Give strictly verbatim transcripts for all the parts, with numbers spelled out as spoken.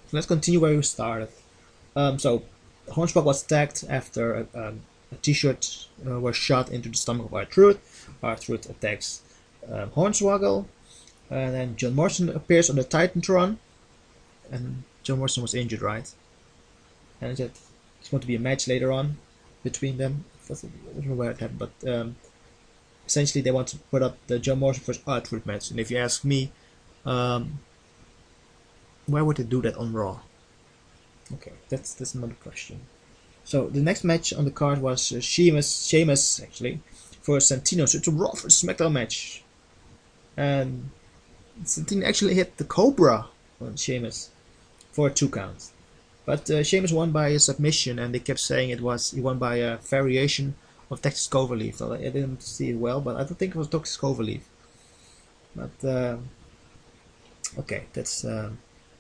let's continue where we started. Um, so Hornswoggle was attacked after a, um, a T-shirt uh, was shot into the stomach of R-Truth. R-Truth attacks um, Hornswoggle, and then John Morrison appears on the Titantron, and John Morrison was injured, right? And said it's going to be a match later on between them. I don't know where it happened, but um, essentially they want to put up the John Morrison versus R-Truth match. And if you ask me, um, why would they do that on Raw? Okay, that's that's another question. So the next match on the card was uh, Sheamus, Sheamus actually, for Santino. So it's a Raw versus SmackDown match, and Santino actually hit the Cobra on Sheamus for a two count. But uh, Sheamus won by a submission, and they kept saying it was he won by a variation of Texas Cloverleaf. So I didn't see it well, but I don't think it was Texas Cloverleaf. But uh, okay, that's. Uh,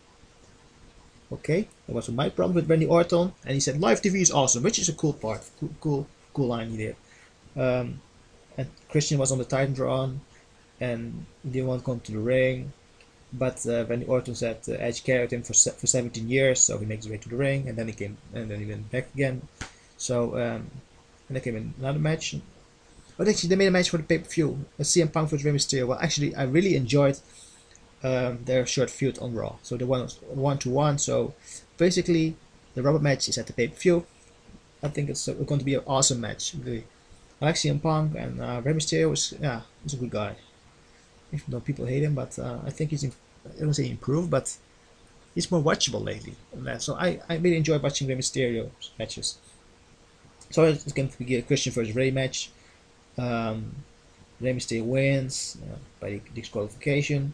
Okay, that was my problem with Randy Orton, and he said live T V is awesome, which is a cool part, cool, cool, cool line he did. Um, and Christian was on the Titantron, and he didn't want to come to the ring, but uh, Randy Orton said uh, Edge carried him for for seventeen years, so he makes his way to the ring, and then he came, and then he went back again. So um, and there came in another match. But actually, they made a match for the pay per view, C M Punk versus Rey Mysterio. Well, actually, I really enjoyed um, their short feud on Raw. So they won one to one. So basically, the rubber match is at the pay per view. I think it's uh, going to be an awesome match. Really, I like C M Punk, and uh, Rey Mysterio is yeah, he's a good guy. Even though people hate him, but uh, I think he's in, I don't say improved, but he's more watchable lately. So I, I really enjoy watching Rey Mysterio matches. So it's going to be a Christian versus Rey match. Um, Rey Mysterio wins uh, by disqualification.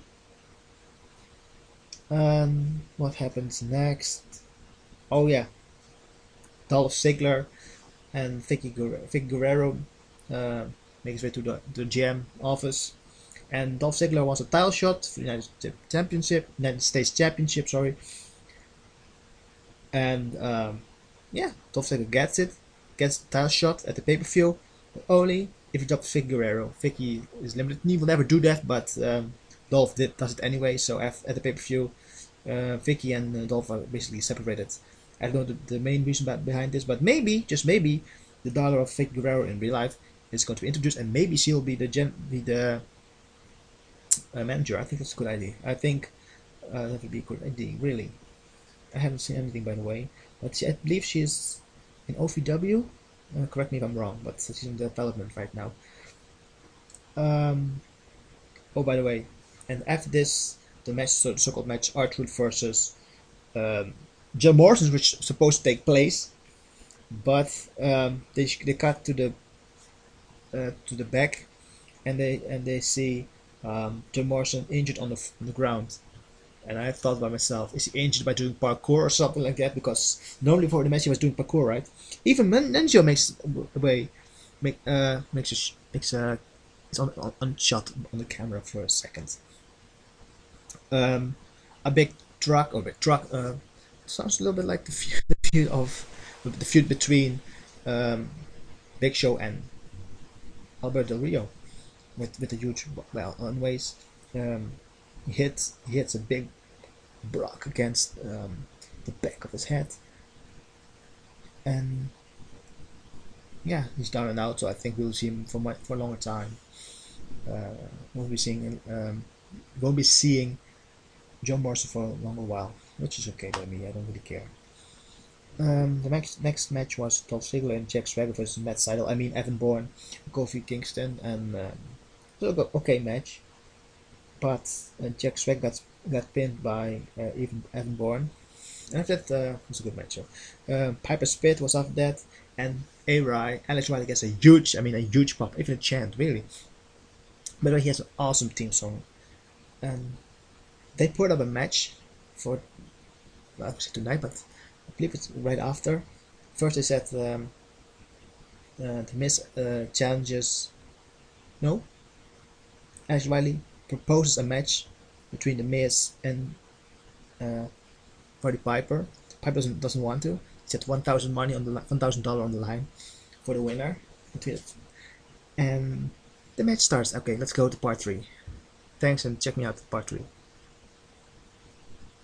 Um, what happens next? Oh yeah, Dolph Ziggler and Vicky, Guerrero, Vicky Guerrero uh, make his way to the, the G M office, and Dolph Ziggler wants a title shot for the United States Championship, United States Championship, sorry. And um, yeah, Dolph Ziggler gets it, gets the title shot at the pay per view, but only if he drops Vicky Guerrero. Vicky is limited; he will never do that, but um, Dolph did, does it anyway. So at, at the pay per view, uh, Vicky and uh, Dolph are basically separated. I don't know the, the main reason behind this, but maybe, just maybe, the daughter of Vicky Guerrero in real life is going to be introduced, and maybe she'll be the gen, be the uh, manager. I think that's a good idea. I think uh, that would be a good idea, really. I haven't seen anything, by the way, but she, I believe she's in O V W. Uh, correct me if I'm wrong, but she's in development right now. Um, oh, by the way, and after this, the match, so the so-called match, R-Truth versus um, John Morrison, which is supposed to take place, but um, they they cut to the uh, to the back, and they and they see um, John Morrison injured on the on the ground. And I thought by myself, is he injured by doing parkour or something like that? Because normally for the match he was doing parkour, right? Even Nenjo makes a way, make uh makes a makes a it's on, on on shot on the camera for a second. Um, a big truck or a big truck. Uh, sounds a little bit like the feud, the feud of the feud between um, Big Show and Alberto Del Rio, with with a huge well on ways. Um, he hits he hits a big block against um, the back of his head, and yeah, he's down and out. So I think we'll see him for my, for a longer time. Uh, we'll be seeing um, we'll be seeing John Morrison for a longer while, which is okay by me. I don't really care. Um, the next next match was Dolph Ziggler and Jack Swagger versus Matt Sydal. I mean Evan Bourne, Kofi Kingston, and um, it was an okay match. But uh, Jack Swagger got got pinned by uh, even Evan Bourne, and after that uh, was a good match. Uh, Piper Spit was after that, and A. Rai, Alex Riley gets a huge, I mean a huge pop, even a chant, really. By the way, he has an awesome theme song, and they put up a match for well, actually tonight, but I believe it's right after. First they said um, uh, the Miz uh, challenges, no, Alex Riley proposes a match between the Miz and uh, Roddy Piper. Piper doesn't doesn't want to. He said one thousand money on the one thousand dollar on the line for the winner. And the match starts. Okay, let's go to part three. Thanks and check me out at part three.